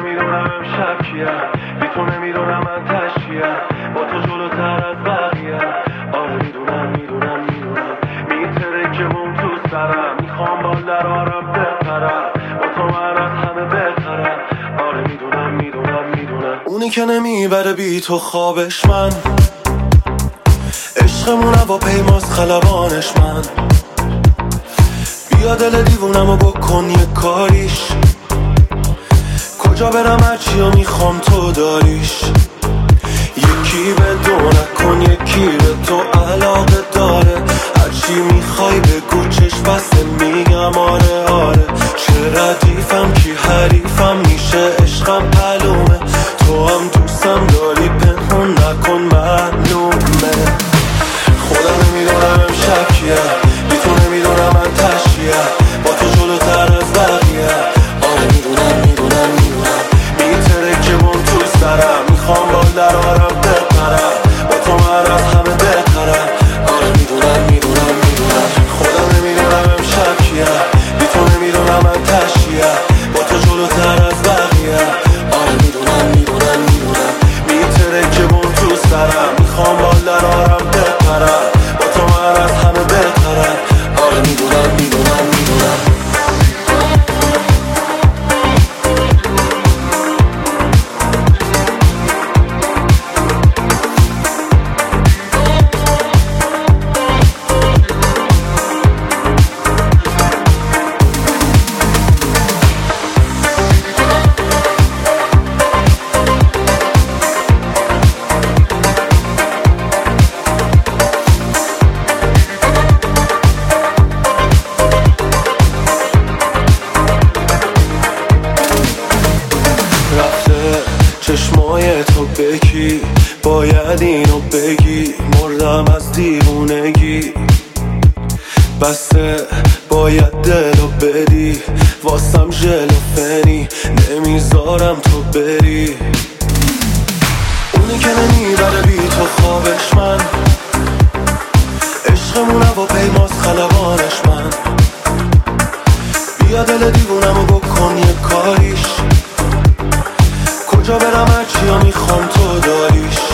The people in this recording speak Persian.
نمیدونم امشب کیم، بی تو نمیدونم من تشکیم، با تو جلوتر از بقیه. آره میدونم میتره که بوم تو سرم، میخوام بال در آرم بپرم، با تو من از همه بهترم. آره میدونم اونی که نمیبره بی تو خوابش من، عشقمون هواپیماست خلبانش من. بیا دل دیوونمو بکن یه کاریش، کجا برم هرچیو میخوام تو داریش. یکی به دو نکن یکی به تو علاقه داره، هرچی میخوای بگو چشم بسته میگم آره. چه ردیفم کی حریفم میشه عشقم معلومه، تو هم دوستم داری پنهون نکن معلومه. خودم نمیدونم امشب کیه، بی تو نمیدونم من تشکیه، با تو جلوتر از بقیه. آره میدونم میتره که بوم تو سرم، میخوام بال در آرم بپرم، با تو من از همه بهترم. آره میدونم خودم نمیدونم امشب کیه، بی تو نمیدونم من تشکیه، با تو جلوتر از بقیه. آره میدونم میتره که بوم تو سرم، میخوام بال در آرم بپرم، با تو من از همه بهترم. آره میدونم چشمای تو بکی، باید اینو بگی، مردم از دیوونگی. بسته باید دلو بدی، واسم ژلوفنی، نمیذارم تو بری. اونی که نمیبره بی تو خوابش من، عشقمون هواپیماست خلبانش من. بیا دل دیوونمو بکن یه کاریش، کجا برم هرچیو میخوام تو داریش.